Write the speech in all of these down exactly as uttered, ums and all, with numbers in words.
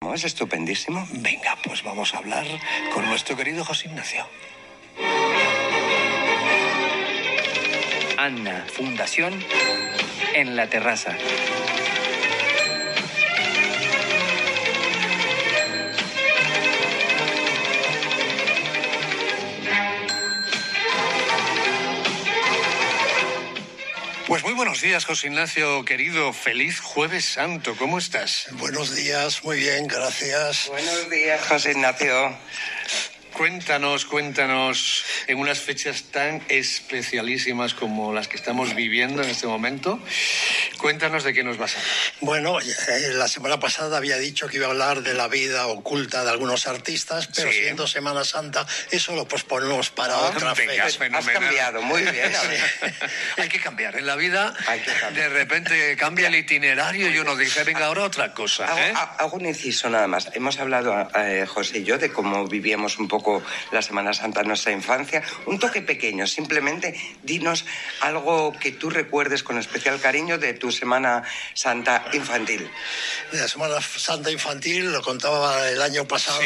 estupendísimo, es estupendísimo. Venga, pues vamos a hablar con nuestro querido José Ignacio. Anna Fundación en la terraza. Pues muy buenos días, José Ignacio, querido. Feliz Jueves Santo. ¿Cómo estás? Buenos días, muy bien, gracias. Buenos días, José Ignacio. Cuéntanos, cuéntanos, en unas fechas tan especialísimas como las que estamos viviendo en este momento, cuéntanos de qué nos vas a hablar. Bueno, eh, la semana pasada había dicho que iba a hablar de la vida oculta de algunos artistas, pero Sí. siendo Semana Santa, eso lo posponemos para Ah, otra venga, fecha. fenomenal. Has cambiado, muy bien. Hay que cambiar. En la vida, Hay que cambiar. de repente cambia el itinerario y uno dice, venga, ahora otra cosa. Hago, ¿eh? ha- hago un inciso nada más. Hemos hablado, eh, José y yo, de cómo vivíamos un poco la Semana Santa en nuestra infancia. Un toque pequeño, simplemente dinos algo que tú recuerdes con especial cariño de tu Semana Santa infantil. La Semana Santa Infantil, lo contaba el año pasado,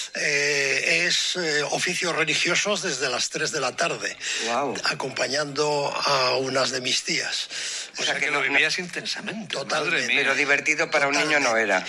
eh, es eh, oficios religiosos desde las tres de la tarde, Guau. acompañando a unas de mis tías. O sea, que lo vivías intensamente. Totalmente. Madre mía. Pero divertido para un niño no era.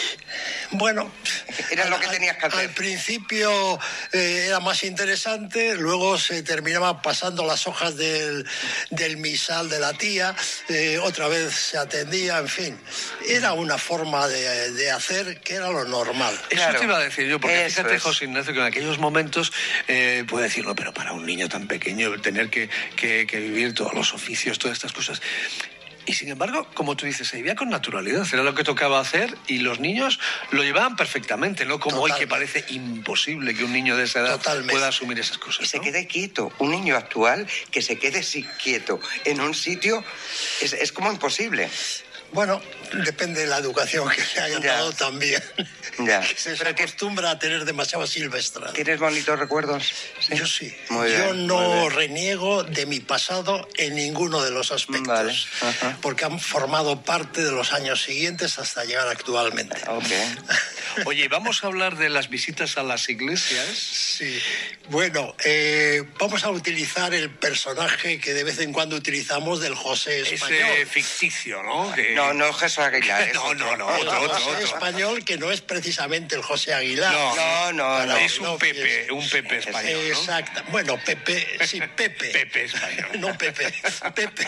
Bueno, Era lo al- que tenías que hacer. Al principio eh, era más interesante, luego se terminaba pasando las hojas del, del misal de la tía, eh, otra vez se atendía, en fin. Era una forma de, de hacer que era lo normal. Eso Claro. te iba a decir yo, porque Eso fíjate, es. José Ignacio, que en aquellos momentos eh, puede decirlo, pero para un niño tan pequeño tener que, que, que vivir todos los oficios, todas estas cosas. Y sin embargo, como tú dices, se vivía con naturalidad, era lo que tocaba hacer y los niños lo llevaban perfectamente, no como hoy que Totalmente. parece imposible que un niño de esa edad Totalmente. pueda asumir esas cosas. Y se ¿no? quede quieto. Un niño actual que se quede sí quieto en un sitio es, es como imposible. Bueno, depende de la educación que le hayan Ya. dado también. Ya. Se Pero que- acostumbra a tener demasiado silvestrado. ¿Tienes bonitos recuerdos? Yo sí. Muy bien, Yo muy no bien. reniego de mi pasado en ninguno de los aspectos. Vale, ajá. Porque han formado parte de los años siguientes hasta llegar actualmente. Ok. Oye, vamos a hablar de las visitas a las iglesias. Sí. Bueno, eh, vamos a utilizar el personaje que de vez en cuando utilizamos del José español. Ese ficticio, ¿no? Que- No, no Jesús Aguilar. es No, otro. no, no, El otro, otro, José otro. español, que no es precisamente el José Aguilar. No, No, no, Para- no. Es un no, Pepe, es- un Pepe español, ¿no? Exacto. Bueno, Pepe, sí, Pepe. Pepe español. No Pepe, Pepe.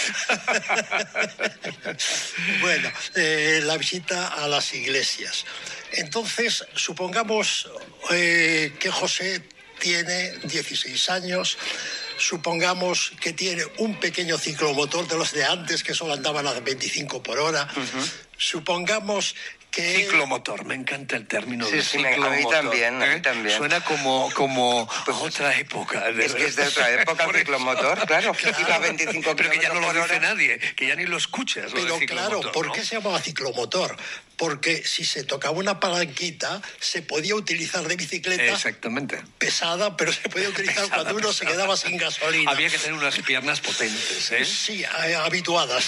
Bueno, eh, la visita a las iglesias. Entonces, supongamos eh, que José tiene dieciséis años. Supongamos que tiene un pequeño ciclomotor de los de antes que solo andaban a veinticinco por hora. Supongamos que... Ciclomotor, me encanta el término Sí, de sí, me- a mí ciclomotor. también, a mí ¿eh? también. Suena como, como otra época. Es que es de otra época el Por eso. ciclomotor, claro. Iba a veinticinco Pero que ya no lo kilómetros por dice hora. nadie, que ya ni lo escuchas. lo Pero de claro, ciclomotor, ¿por ¿no? qué se llamaba ciclomotor? Porque si se tocaba una palanquita, se podía utilizar de bicicleta Exactamente. pesada, pero se podía utilizar Pesada, cuando uno se pesada. quedaba sin gasolina. Había que tener unas piernas potentes, ¿eh? Sí, eh, habituadas.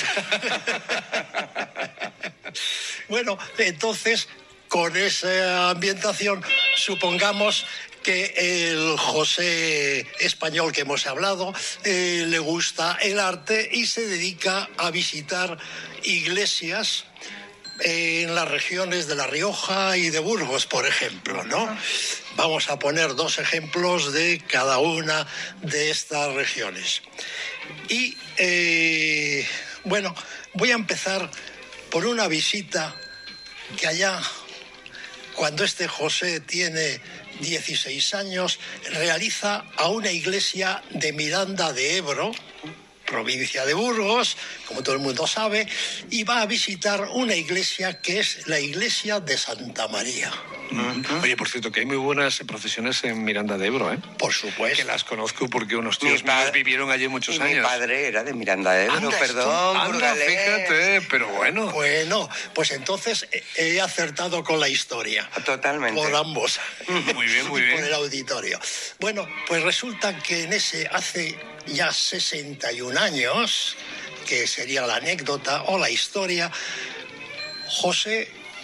Bueno, entonces, con esa ambientación, supongamos que el José español que hemos hablado eh, le gusta el arte y se dedica a visitar iglesias en las regiones de La Rioja y de Burgos, por ejemplo, ¿no? Vamos a poner dos ejemplos de cada una de estas regiones. Y, eh, bueno, voy a empezar por una visita que allá, cuando este José tiene dieciséis años, realiza a una iglesia de Miranda de Ebro, provincia de Burgos, como todo el mundo sabe, y va a visitar una iglesia que es la iglesia de Santa María. Oye, por cierto, que hay muy buenas procesiones en Miranda de Ebro, ¿eh? Por Que supuesto. las conozco porque unos tíos Mi pa- míos vivieron allí muchos Y años. mi padre era de Miranda de Ebro, Anda, perdón, anda, burgalés. fíjate, pero bueno. Bueno, pues entonces he acertado con la historia. Totalmente. Por ambos. Muy bien, muy Y bien. por el auditorio. Bueno, pues resulta que en ese hace ya sesenta y un años, que sería la anécdota o la historia, José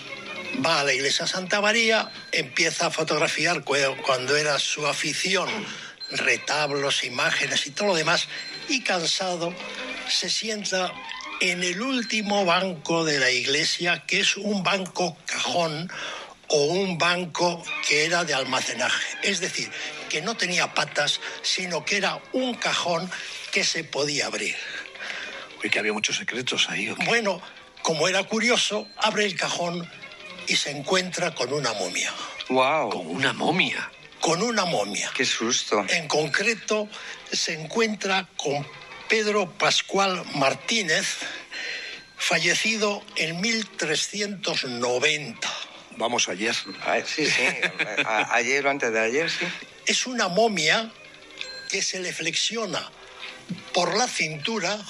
va a la iglesia Santa María, empieza a fotografiar cuando era su afición, retablos, imágenes y todo lo demás, y cansado se sienta en el último banco de la iglesia, que es un banco cajón o un banco que era de almacenaje. Es decir, que no tenía patas, sino que era un cajón que se podía abrir. Uy, que había muchos secretos ahí, ¿o qué? Bueno, como era curioso, abre el cajón y se encuentra con una momia. ¡Wow! Con una momia. Con una momia. ¡Qué susto! En concreto, se encuentra con Pedro Pascual Martínez, fallecido en mil trescientos noventa. Vamos, ayer. Ah, sí, sí. A- ayer o antes de ayer, sí. Es una momia que se le flexiona por la cintura,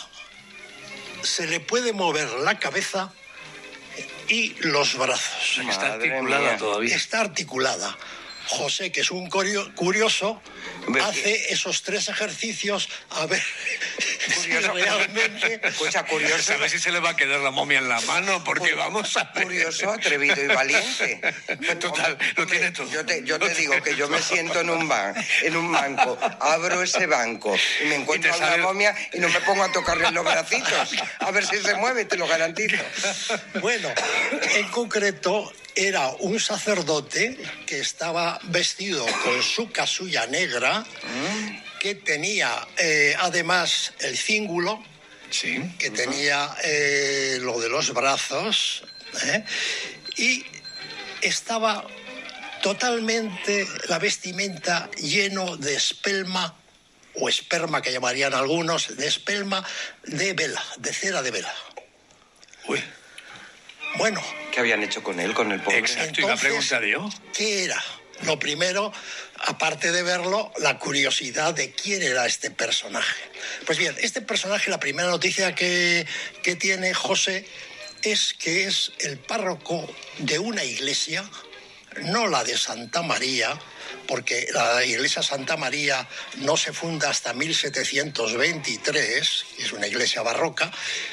se le puede mover la cabeza y los brazos. O sea, que está Madre articulada mía. todavía. Está articulada. José, que es un curio- curioso, Ve- hace esos tres ejercicios a ver Curioso. si realmente... Escucha, curioso. ¿Sabes si se le va a quedar la momia en la mano? Porque vamos a ver. Curioso, atrevido y valiente. Total, lo Hombre, tiene todo. Yo te, yo te Lo digo tiene que yo me todo. siento en un, ban, en un banco, abro ese banco y me encuentro Y a te una sale- momia y no me pongo a tocarle los bracitos. A ver si se mueve, te lo garantizo. Bueno, en concreto era un sacerdote que estaba vestido con su casulla negra, que tenía eh, además el cíngulo, Sí. que tenía eh, lo de los brazos, ¿eh? Y estaba totalmente la vestimenta lleno de espelma, o esperma que llamarían algunos, de espelma de vela, de cera de vela. Uy, Bueno, ¿Qué habían hecho con él, con el pobre? exacto, iba a preguntar yo. ¿qué era? Lo primero, aparte de verlo, la curiosidad de quién era este personaje. Pues bien, este personaje, la primera noticia que, que tiene José es que es el párroco de una iglesia, no la de Santa María, porque la iglesia Santa María no se funda hasta mil setecientos veintitrés, es una iglesia barroca,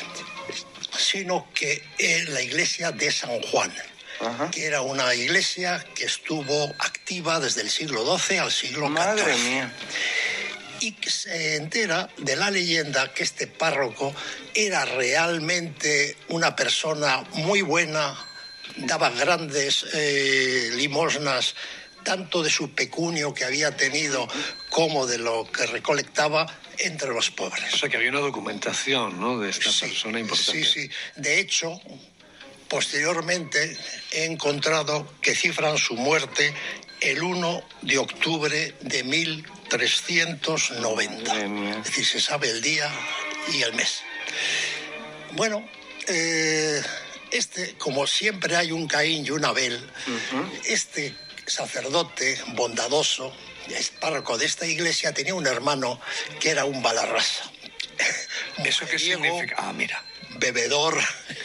sino que es la iglesia de San Juan. Ajá. Que era una iglesia que estuvo activa desde el siglo doce al siglo Madre catorce. mía. Y que se entera de la leyenda que este párroco era realmente una persona muy buena, daba grandes eh, limosnas, tanto de su pecunio que había tenido como de lo que recolectaba entre los pobres. O sea, que había una documentación, ¿no?, de esta Sí, persona importante. Sí, sí. De hecho, posteriormente he encontrado que cifran su muerte el uno de octubre de mil trescientos noventa. Madre mía. Es decir, se sabe el día y el mes. Bueno, eh, este, como siempre hay un Caín y un Abel, este sacerdote bondadoso, es párroco de esta iglesia, tenía un hermano que era un balarrasa. ¿Eso qué Mujeriego, significa? Ah, mira. Bebedor,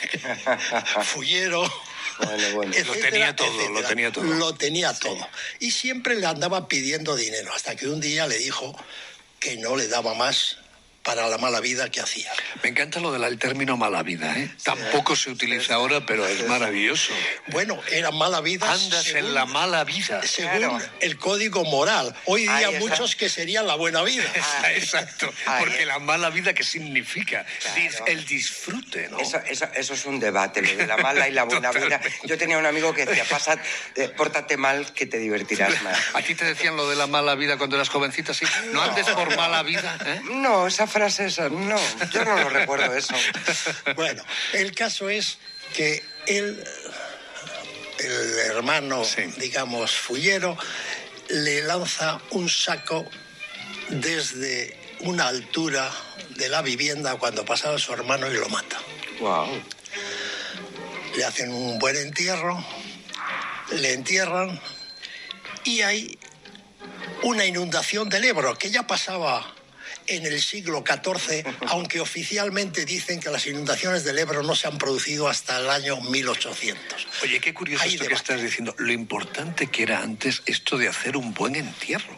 fullero, Bueno, bueno. Lo tenía todo, lo tenía todo. Lo tenía todo. Y siempre le andaba pidiendo dinero, hasta que un día le dijo que no le daba más para la mala vida que hacía. Me encanta lo del término mala vida, ¿eh? Tampoco se utiliza ahora, pero es maravilloso. Bueno, era mala vida. Andas según- en la mala vida. Según Claro. el código moral. Hoy día Ahí está. muchos que serían la buena vida. Ah, Exacto. ahí Porque es. la mala vida, ¿qué significa? Claro. Dis- El disfrute, ¿no? Eso, eso, eso es un debate, lo de la mala y la buena vida. Totalmente. Yo tenía un amigo que decía, pasa, eh, pórtate mal que te divertirás más. ¿A ti te decían lo de la mala vida cuando eras jovencita? Sí. No andes por mala vida, ¿eh? No, esa frase esa, no, yo no lo recuerdo eso. Bueno, el caso es que él, el hermano, Sí. digamos, fullero, le lanza un saco desde una altura de la vivienda cuando pasaba su hermano y lo mata. Wow. Le hacen un buen entierro, le entierran y hay una inundación del Ebro que ya pasaba en el siglo catorce, aunque oficialmente dicen que las inundaciones del Ebro no se han producido hasta el año mil ochocientos. Oye, qué curioso Hay esto que debate. estás diciendo. Lo importante que era antes esto de hacer un buen entierro.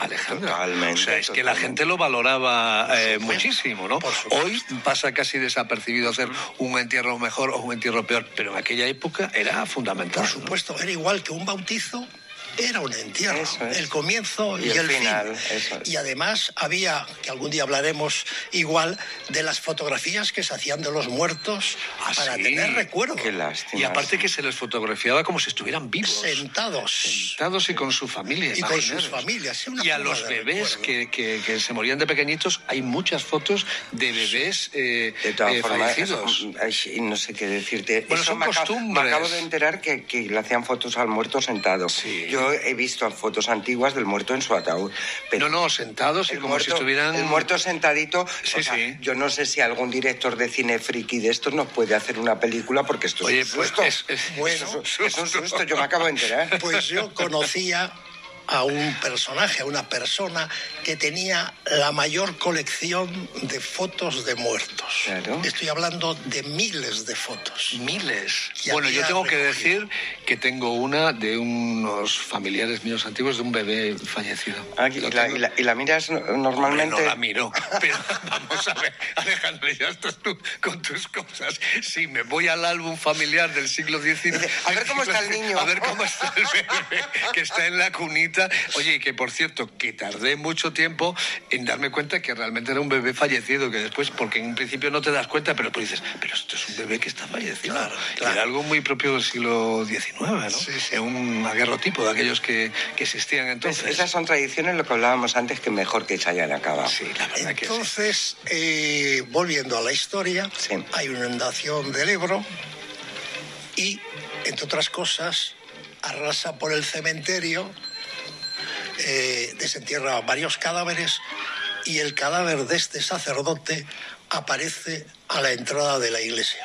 Alejandra. Totalmente, O sea, es que la totalmente. gente lo valoraba eh, supuesto, muchísimo, ¿no? por supuesto. Hoy pasa casi desapercibido hacer un entierro mejor o un entierro peor, pero en aquella época era fundamental. Por supuesto, era igual que un bautizo, era un entierro. Eso es. El comienzo y, Y el el final, fin. eso es. Y además había, que algún día hablaremos igual, de las fotografías que se hacían de los muertos Ah, para sí. tener recuerdo. Qué lástima. Y aparte que se les fotografiaba como si estuvieran vivos. Sentados. Sentados y con su familia. Y con imaginaros. sus familias, sí, una Y a forma los de bebés recuerdo. que, que- que se morían de pequeñitos, hay muchas fotos de bebés eh, De todas eh, formas, fallecidos. eso, ay, sí, no sé qué decirte. Bueno, Eso son me, acabo, costumbres. me acabo de enterar que, que le hacían fotos al muerto sentado. Sí. Yo he visto fotos antiguas del muerto en su ataúd. Pero No, no, sentados y el como muerto, si estuvieran... el muerto sentadito. Sí, o sea, sí. Yo no sé si algún director de cine friki de estos nos puede hacer una película porque esto Oye, es un pues susto. es- es- Bueno, Eso es, es un susto, yo me acabo de enterar. Pues yo conocía a un personaje, a una persona que tenía la mayor colección de fotos de muertos. Claro. Estoy hablando de miles de fotos. Miles. Que Bueno, yo había tengo que recogido. decir que tengo una de unos familiares míos antiguos de un bebé fallecido. Ah, y, Lo la, tengo. y la- y la miras no- Hombre, normalmente. no la miro, pero vamos a ver, Alejandro, ya estás tú con tus cosas. Sí, me voy al álbum familiar del siglo diecinueve. A ver cómo está el niño. A ver cómo está el bebé, que está en la cunita. Oye, y que por cierto, que tardé mucho tiempo en darme cuenta que realmente era un bebé fallecido, que después, porque en un principio no te das cuenta, pero tú dices, pero esto es un bebé que está fallecido. Claro, Y claro. era algo muy propio del siglo diecinueve, ¿no? Sí, sí. Un aguerrotipo de aquellos que, que existían Pues entonces. esas son tradiciones, lo que hablábamos antes, que mejor que se hayan acabado. Sí, la verdad que sí. Entonces, eh, volviendo a la historia, Sí. hay una inundación del Ebro y, entre otras cosas, arrasa por el cementerio, eh, desentierra varios cadáveres y el cadáver de este sacerdote aparece a la entrada de la iglesia.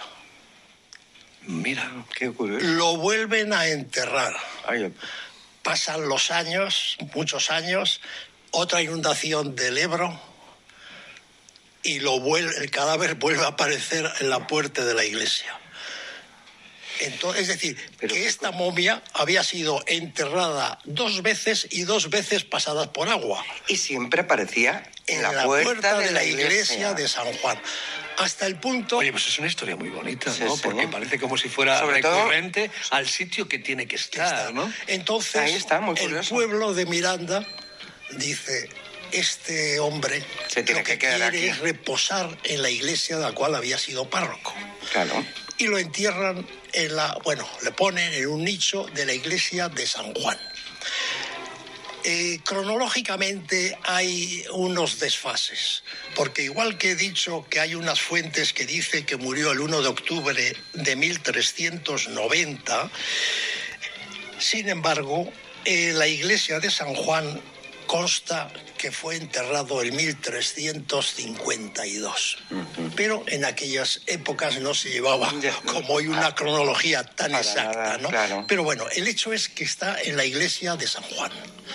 Mira, Qué curioso. Lo vuelven a enterrar. Ay, Pasan los años, muchos años, otra inundación del Ebro y lo vuel- el cadáver vuelve a aparecer en la puerta de la iglesia. Entonces, es decir, Pero que qué esta momia había sido enterrada dos veces y dos veces pasadas por agua y siempre aparecía en, en la, puerta, de la iglesia de San Juan. Hasta el punto... oye, pues es una historia muy bonita, Sí, ¿no? sí. Porque parece como si fuera Sobre todo- recurrente al sitio que tiene que que estar, está. ¿no? Entonces, Ahí está, muy el curioso. pueblo de Miranda dice, este hombre Se tiene lo que, que quedar quiere aquí. es reposar en la iglesia de la cual había sido párroco. Claro. Y lo entierran en la, bueno, le ponen en un nicho de la iglesia de San Juan. Eh, cronológicamente hay unos desfases, porque igual que he dicho que hay unas fuentes que dicen que murió el uno de octubre de mil trescientos noventa, sin embargo, en la iglesia de San Juan consta que fue enterrado en mil trescientos cincuenta y dos. Pero en aquellas épocas no se llevaba Ya. como hoy una cronología tan Para exacta, nada, ¿no? claro. Pero bueno, el hecho es que está en la iglesia de San Juan.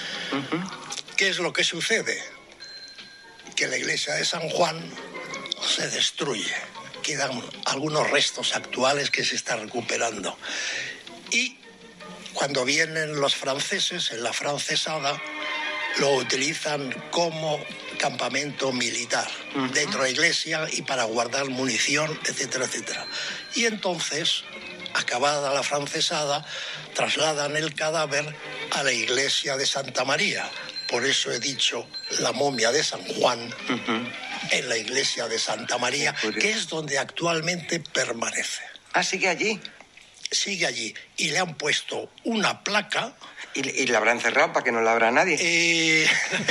¿Qué es lo que sucede? Que la iglesia de San Juan se destruye. Quedan algunos restos actuales que se están recuperando. Y cuando vienen los franceses, en la francesada, lo utilizan como campamento militar dentro de la iglesia y para guardar munición, etcétera, etcétera. Y entonces, acabada la francesada, trasladan el cadáver a la iglesia de Santa María. Por eso he dicho la momia de San Juan en la iglesia de Santa María, Qué curioso. que es donde actualmente permanece. Ah, sigue allí. Sigue allí y le han puesto una placa. Y, y la habrán cerrado para que no la abra nadie. eh,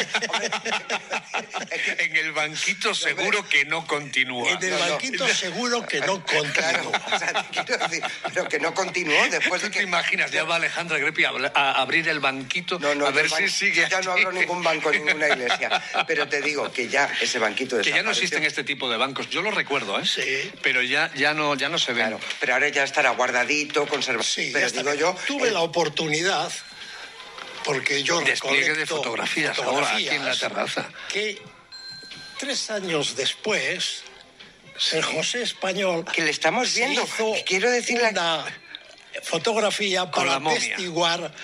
En el banquito seguro que no continúa. En el No, no. banquito seguro que no Claro, continúa. o sea, te quiero decir, pero que no continuó después ¿Tú de te que... imaginas? Ya va Alejandra Grepi a, a abrir el banquito No, no, a ver yo si ban- sigue. yo ya no allí. abro ningún banco en ninguna iglesia. Pero te digo que ya ese banquito Que ya no desapareció. existen este tipo de bancos. Yo lo recuerdo, ¿eh? Sí. Pero ya, ya, no, ya no se ven. Claro, pero ahora ya estará guardadito, conservado. Sí, ya pero está digo bien. yo... Tuve el- la oportunidad, porque yo Despliegue de recolecto fotografías ahora aquí en la terraza. que tres años después, el José Español... Que le estamos se viendo. hizo Quiero decirle... una fotografía Con para la momia. atestiguar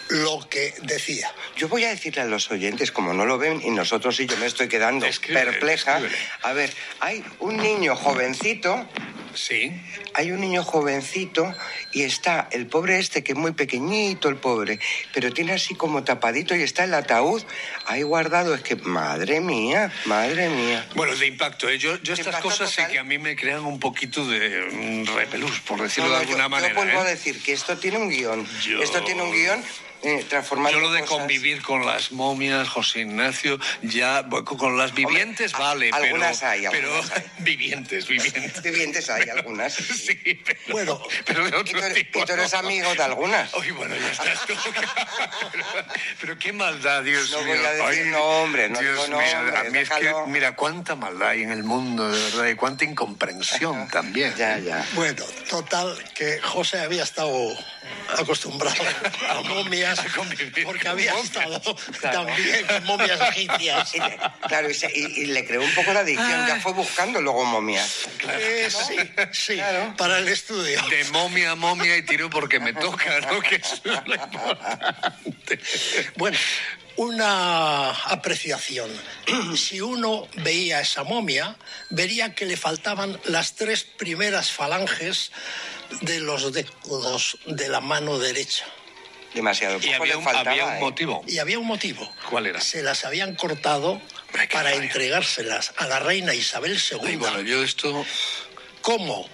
lo que decía. Yo voy a decirle a los oyentes, como no lo ven, y nosotros sí, yo me estoy quedando Escríbele, perpleja. escríbele. A ver, hay un niño jovencito, Sí. hay un niño jovencito y está el pobre este, que es muy pequeñito el pobre, pero tiene así como tapadito y está el ataúd ahí guardado. Es que, madre mía, madre mía. Bueno, de impacto, ¿eh? Yo, yo estas impacto cosas sí total. que a mí me crean un poquito de mm, repelús, por decirlo No, no, de alguna yo, manera. yo vuelvo ¿eh? a decir que esto tiene un guión. Yo- Esto tiene un guión eh, transformando Yo lo de cosas. convivir con las momias, José Ignacio, ya bueno, con las vivientes Hombre, a- vale, pero, algunas hay, pero algunas hay. vivientes, vivientes. Vivientes hay algunas. Sí, pero, Bueno, pero de Y tú, otro eres, tipo. y tú eres ¿no? amigo de algunas. Ay, bueno, ya estás tú. pero, pero qué maldad, Dios No mío. voy a decir Ay, nombre, no Dios digo mío, nombre, a mí es que, déjalo. mira, cuánta maldad hay en el mundo, de verdad, y cuánta incomprensión también. Ya, ya. bueno, total, que José había estado acostumbrado a momias, A convivir porque con había momias. estado Claro. también con momias egipcias. Y le- claro, y, se- y- y le creó un poco de adicción. Ya fue buscando luego momias. Eh, sí, sí, Claro. para el estudio. De momia a momia y tiro porque me toca, ¿no? Que eso es lo importante. Bueno, una apreciación. Si uno veía esa momia, vería que le faltaban las tres primeras falanges de los dedos de la mano derecha. Demasiado Y poco había le un, faltaba, había un ¿eh? motivo. Y había un motivo. ¿Cuál era? Se las habían cortado Ay, qué para rabia. entregárselas a la reina Isabel Ay, segunda. bueno, yo esto... ¿Cómo?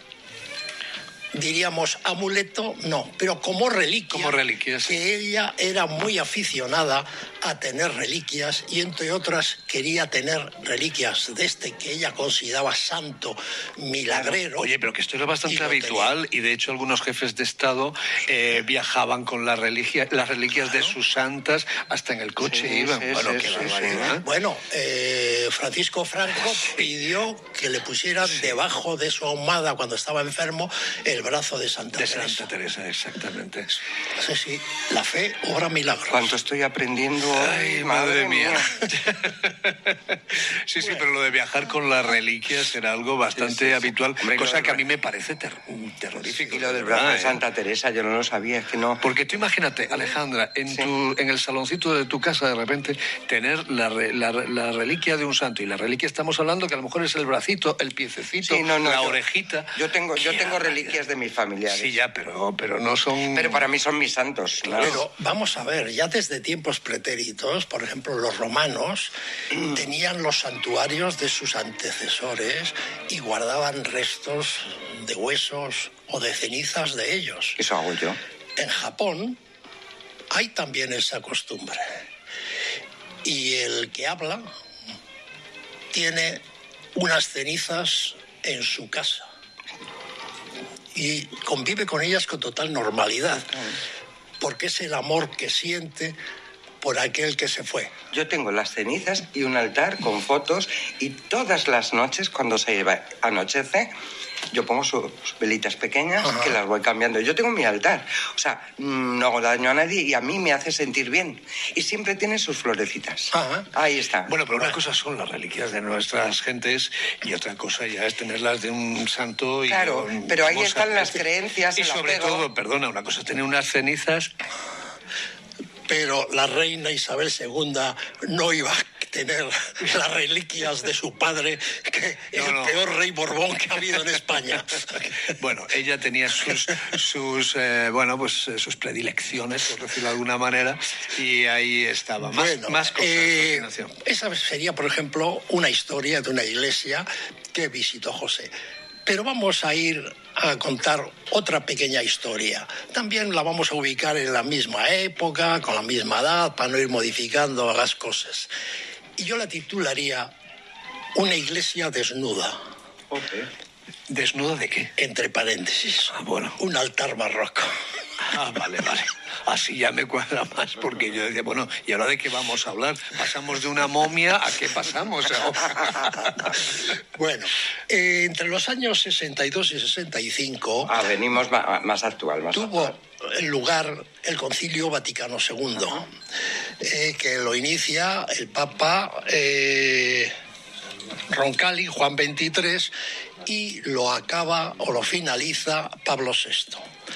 Diríamos amuleto, no, pero como reliquia. Como reliquia, sí. Que ella era muy aficionada a tener reliquias y entre otras quería tener reliquias de este que ella consideraba santo, milagrero. Oye, pero que esto era Y bastante lo habitual y de hecho algunos jefes de Estado eh, viajaban con las, religia- las reliquias de sus santas hasta en el coche Sí, iban. sí, bueno, sí, qué sí, barbaridad. Bueno, eh, Francisco Franco pidió que le pusieran debajo de su ahumada cuando estaba enfermo el brazo de Santa De Teresa. Santa Teresa, exactamente. Sí, sí, la fe obra milagros. ¿Cuánto estoy aprendiendo hoy? Ay, madre mía. sí, sí, pero lo de viajar con las reliquias era algo bastante Sí, sí, sí. habitual, Hombre, cosa lo- que a mí me parece ter- terrorífico. Y lo del de verdad, brazo de ¿eh? Santa Teresa, yo no lo sabía, es que no... Porque tú imagínate, Alejandra, en, Sí. tu, en el saloncito de tu casa, de repente, tener la, re- la, la reliquia de un santo. Y la reliquia estamos hablando que a lo mejor es el bracito, el piececito, Sí, no, no, la yo- orejita. Yo tengo, yo Qué tengo barbaridad. reliquias de mis familiares. Sí, ya, pero, pero no son... Pero para mí son mis santos, claro. Pero vamos a ver, ya desde tiempos pretéritos, por ejemplo, los romanos tenían los santuarios de sus antecesores y guardaban restos de huesos o de cenizas de ellos. Eso hago yo. En Japón hay también esa costumbre. Y el que habla tiene unas cenizas en su casa y convive con ellas con total normalidad, porque es el amor que siente por aquel que se fue. Yo tengo las cenizas y un altar con fotos y todas las noches cuando se va- anochece yo pongo sus velitas pequeñas Ajá. que las voy cambiando. Yo tengo mi altar, o sea, mm, no hago daño a nadie y a mí me hace sentir bien. Y siempre tiene sus florecitas. Ajá. Ahí está. Bueno, pero una cosa son las reliquias de nuestras gentes y otra cosa ya es tenerlas de un santo. Y Claro, un- pero ahí vamos a- están las creencias, Y el sobre apego. todo, perdona, una cosa es tener unas cenizas. Pero la reina Isabel segunda no iba a tener las reliquias de su padre, que es No, el no. peor rey Borbón que ha habido en España. Bueno, ella tenía sus, sus eh, bueno, pues eh, sus predilecciones, por decirlo de alguna manera, y ahí estaba. Más, Bueno, más cosas. eh, a continuación. esa sería, por ejemplo, una historia de una iglesia que visitó José. Pero vamos a ir a contar otra pequeña historia. También la vamos a ubicar en la misma época, con la misma edad, para no ir modificando las cosas. Y yo la titularía Una iglesia desnuda, ¿Desnuda de qué? entre paréntesis. Ah, bueno. Un altar barroco. Ah, vale, vale. Así ya me cuadra más, porque yo decía, bueno, ¿y ahora de qué vamos a hablar? ¿Pasamos de una momia a qué pasamos ahora? Bueno, eh, entre los años sesenta y dos y sesenta y cinco... Ah, venimos ma- más actual, más tuvo actual. lugar el Concilio Vaticano segundo, eh, que lo inicia el Papa eh, Roncalli, Juan veintitrés, y lo acaba o lo finaliza Pablo sexto.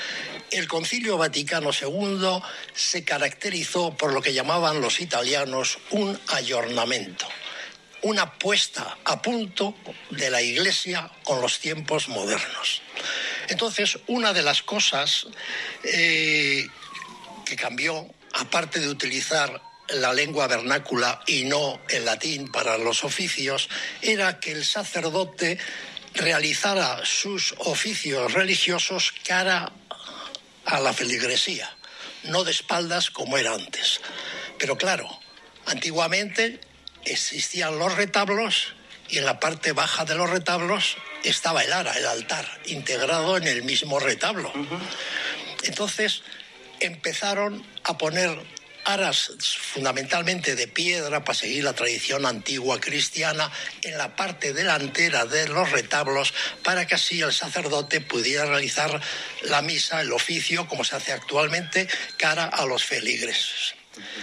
el Concilio Vaticano segundo se caracterizó por lo que llamaban los italianos un aggiornamento, una puesta a punto de la Iglesia con los tiempos modernos. Entonces, una de las cosas eh, que cambió, aparte de utilizar la lengua vernácula y no el latín para los oficios, era que el sacerdote realizara sus oficios religiosos cara a la feligresía, no de espaldas como era antes. Pero claro, antiguamente existían los retablos y en la parte baja de los retablos estaba el ara, el altar, integrado en el mismo retablo. Uh-huh. Entonces empezaron a poner aras fundamentalmente de piedra para seguir la tradición antigua cristiana en la parte delantera de los retablos para que así el sacerdote pudiera realizar la misa, el oficio, como se hace actualmente, cara a los feligreses.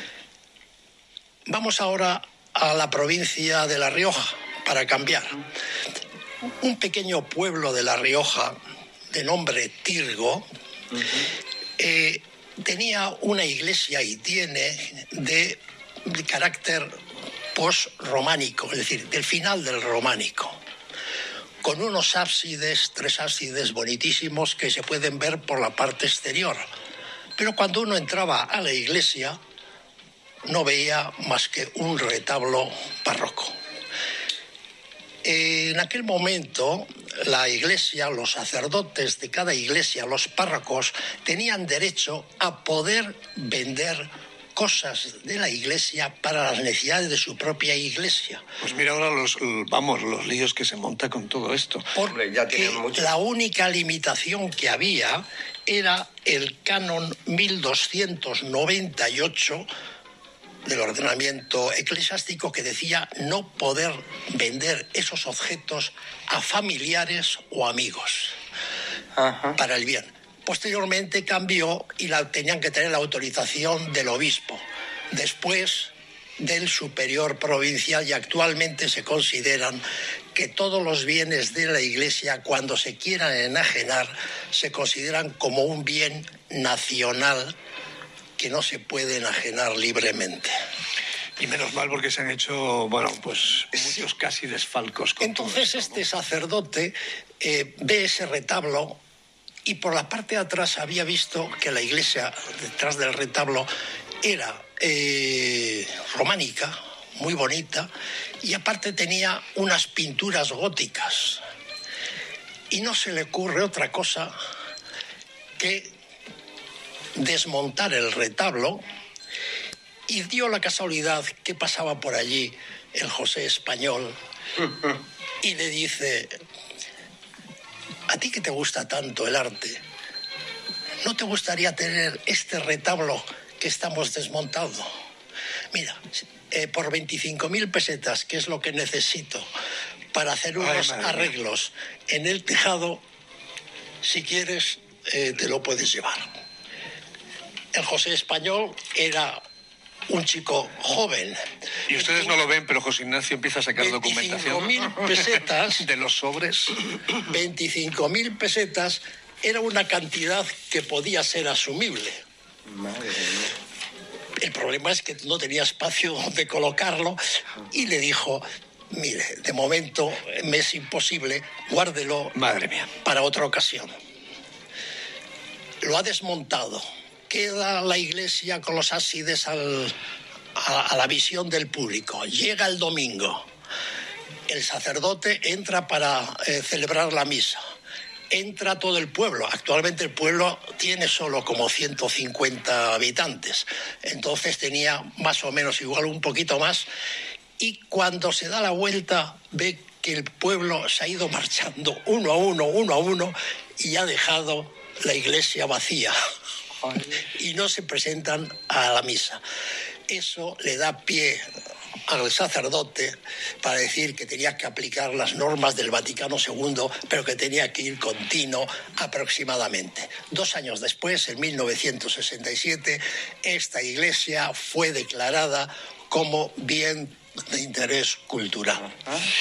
Vamos ahora a la provincia de La Rioja, para cambiar. Un pequeño pueblo de La Rioja, de nombre Tirgo, eh, tenía una iglesia y tiene de, de carácter post-románico, es decir, del final del románico, con unos ábsides, tres ábsides bonitísimos que se pueden ver por la parte exterior. Pero cuando uno entraba a la iglesia, no veía más que un retablo barroco. En aquel momento, la iglesia, los sacerdotes de cada iglesia, los párrocos, tenían derecho a poder vender cosas de la iglesia para las necesidades de su propia iglesia. Pues mira ahora los, vamos, los líos que se monta con todo esto. Porque ya tienen mucho. La única limitación que había era el canon mil doscientos noventa y ocho del ordenamiento eclesiástico, que decía no poder vender esos objetos a familiares o amigos. Ajá. Para el bien. Posteriormente cambió y la, tenían que tener la autorización del obispo, después del superior provincial, y actualmente se consideran que todos los bienes de la iglesia, cuando se quieran enajenar, se consideran como un bien nacional que no se puede enajenar libremente. Y menos mal, porque se han hecho, bueno, pues muchos casi desfalcos. Con Entonces todo esto, ¿no? Este sacerdote eh, ve ese retablo y por la parte de atrás había visto que la iglesia, detrás del retablo, era eh, románica, muy bonita, y aparte tenía unas pinturas góticas. Y no se le ocurre otra cosa que desmontar el retablo, y dio la casualidad que pasaba por allí el José Español y le dice: a ti que te gusta tanto el arte, ¿no te gustaría tener este retablo que estamos desmontando? Mira, eh, por veinticinco mil pesetas, que es lo que necesito para hacer unos Ay, arreglos en el tejado, si quieres, eh, te lo puedes llevar. El José Español era un chico joven. Y ustedes no lo ven, pero José Ignacio empieza a sacar documentación. veinticinco mil pesetas. De los sobres. veinticinco mil pesetas era una cantidad que podía ser asumible. Madre mía. El problema es que no tenía espacio donde colocarlo y le dijo: mire, de momento me es imposible, guárdelo Madre mía. para otra ocasión. Lo ha desmontado. Queda la iglesia con los ábsides al, a, a la visión del público. Llega el domingo. El sacerdote entra para eh, celebrar la misa. Entra todo el pueblo. Actualmente el pueblo tiene solo como ciento cincuenta habitantes. Entonces tenía más o menos igual, un poquito más. Y cuando se da la vuelta, ve que el pueblo se ha ido marchando uno a uno, uno a uno, y ha dejado la iglesia vacía. Y no se presentan a la misa. Eso le da pie al sacerdote para decir que tenía que aplicar las normas del Vaticano segundo, pero que tenía que ir continuo aproximadamente. Dos años después, en mil novecientos sesenta y siete, esta iglesia fue declarada como bien de interés cultural.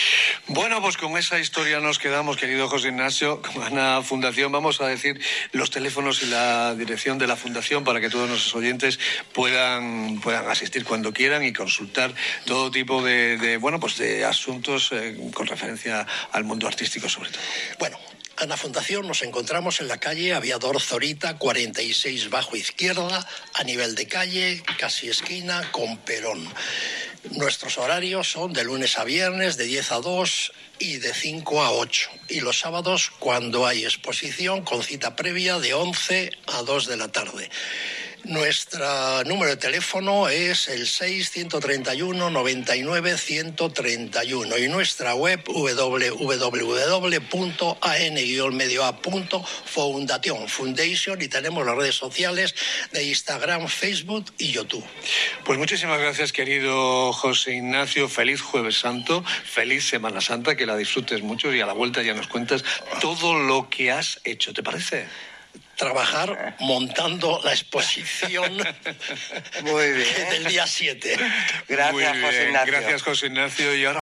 Bueno, pues con esa historia nos quedamos, querido José Ignacio. Con Ana Fundación vamos a decir los teléfonos y la dirección de la Fundación para que todos nuestros oyentes puedan, puedan asistir cuando quieran y consultar todo tipo de, de bueno, pues de asuntos eh, con referencia al mundo artístico sobre todo. Bueno, en la Fundación nos encontramos en la calle Aviador Zorita, cuarenta y seis bajo izquierda, a nivel de calle, casi esquina con Perón. Nuestros horarios son de lunes a viernes, de diez a dos y de cinco a ocho. Y los sábados, cuando hay exposición, con cita previa de once a dos de la tarde. Nuestro número de teléfono es el seis, ciento treinta y uno, noventa y nueve, ciento treinta y uno y nuestra web doble u doble u doble u punto a ene guion medio a punto fundación Foundation, y tenemos las redes sociales de Instagram, Facebook y YouTube. Pues muchísimas gracias, querido José Ignacio. Feliz Jueves Santo, feliz Semana Santa, que la disfrutes mucho y a la vuelta ya nos cuentas todo lo que has hecho, ¿te parece? Trabajar montando la exposición Muy bien. del día siete. Gracias, Muy bien, José Ignacio. Gracias, José Ignacio. Y ahora